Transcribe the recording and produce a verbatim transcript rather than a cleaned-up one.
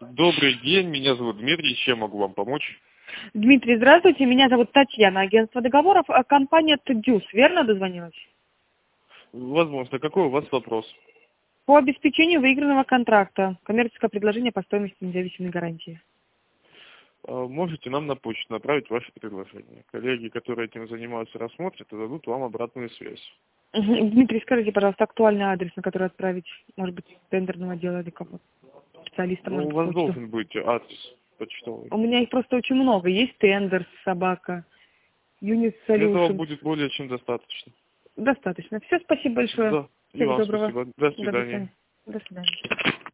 Добрый день, меня зовут Дмитрий, чем могу вам помочь? Дмитрий, здравствуйте, меня зовут Татьяна, агентство договоров, а компания «Тдюс», верно дозвонилась? Возможно, какой у вас вопрос? По обеспечению выигранного контракта, коммерческое предложение по стоимости независимой гарантии. А, Можете нам на почту направить ваше предложение. Коллеги, которые этим занимаются, рассмотрят и дадут вам обратную связь. Мгм. Дмитрий, скажите, пожалуйста, актуальный адрес, на который отправить, может быть, тендерного отдела или кого-то, специалиста, Ну, может у быть, вас почту. должен быть адрес почтовый. У меня их просто очень много. Есть тендер, собака, Unit Этого Solutions. будет более чем достаточно. Достаточно. Все, спасибо большое. Да, и Всего вам доброго. спасибо. До До свидания. свидания. До свидания.